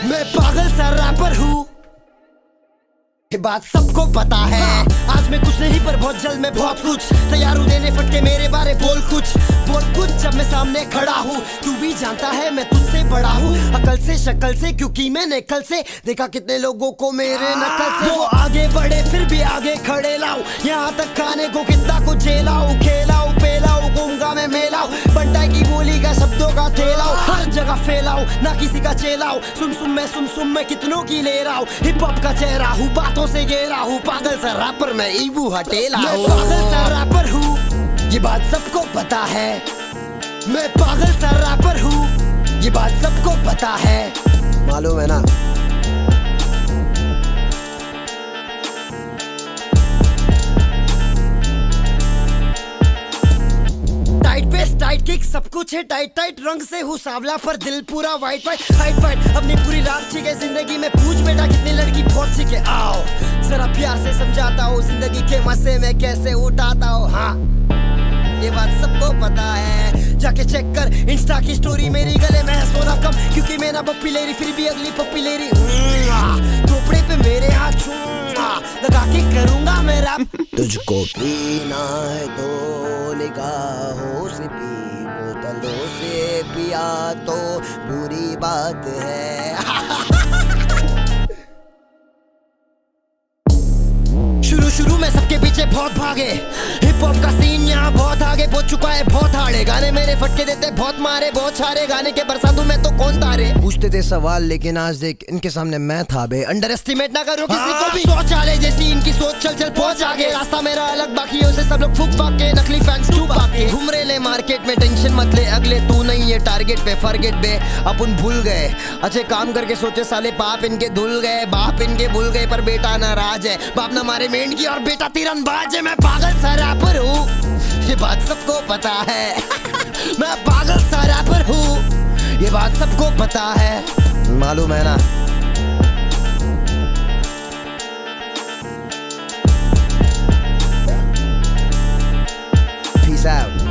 मैं पागल सा रैपर हूँ, ये बात सबको पता है। आज मैं कुछ नहीं पर बहुत जल्द मैं बहुत कुछ तैयार हूँ देने फटके मेरे बारे बोल कुछ जब मैं सामने खड़ा हूँ। तू भी जानता है मैं तुझसे बड़ा हूँ, अकल से शक्ल से, क्योंकि मैंने कल से देखा कितने लोगों को मेरे नकल से। वो आगे बढ़े फिर भी आगे खड़े लाऊं, यहाँ तक खाने को कितना कुछ झेलाऊं, खेलाऊं पेलाऊं घूमगा मैं मेलाऊं, बंटाई की बोली का शब्दों का थेलाऊं, हर जगह फैलाऊं ना किसी का चेलाऊं। सुन मैं कितनों की ले रहा हूँ, हिप हॉप का चेहरा हूँ, बातों से घेरा हूँ, पागल सा रैपर मैं ईबू हटेला हूँ। मैं पागल सा रैपर हूँ, ये बात सबको पता है। मैं पागल सा रैपर हूँ, ये बात सबको पता है, मालूम है ना। टाइट किक सब कुछ है टाइट रंग से हूँ सावला पर दिल पूरा वाइट हाइट अपनी पूरी रात ठीक है जिंदगी में। पूछ बेटा कितनी लड़की बहुत ठीक है, आओ जरा प्यार से समझाता हूँ जिंदगी के मजे में कैसे उठाता हूँ। हाँ ये बात सबको पता है, जाके चेक कर इंस्टा की स्टोरी मेरी गले में है सोना कम, क्योंकि मैं ना पप्पी ले रही फिर भी अगली पप्पी ले रही। थोपड़े पे मेरे हाथ लगा के करूंगा मेरा। तुझको पीना है तो निगाहों से पी, बोतलों से पिया तो बुरी बात है। शुरू में सबके पीछे बहुत भागे, हिप हॉप का सीन यहाँ बहुत आगे पहुंच चुका है, बहुत हार्ड है गाने मेरे, फटके देते बहुत मारे बहुत छारे, गाने के बरसातों में तो कौन तारे। पूछते थे सवाल लेकिन आज देख इनके सामने मैं था बे, अंडर एस्टिमेट ना करो किसी को भी। सोच आले जैसी इनकी सोच, चल पहुंच आगे, रास्ता मेरा अलग बाकियों से, सब लोग फूक फाक के नकली फैंस डूब आके घूम रहे ले मार्केट में, टेंशन मत ले अगले तू नहीं है टारगेट पे, फॉरगेट बे अपन भूल गए अच्छे काम करके सोचे साले बाप इनके धुल गए, बाप इनके भूल गए पर बेटा नाराज है, बाप ना मारे मेंढ की और बेटा तीरंदाज है। मैं पागल सा रैपर हूँ, ये बात सबको पता है। मैं पागल सा रैपर हूँ, ये बात सबको पता है, मालूम है ना। Peace out.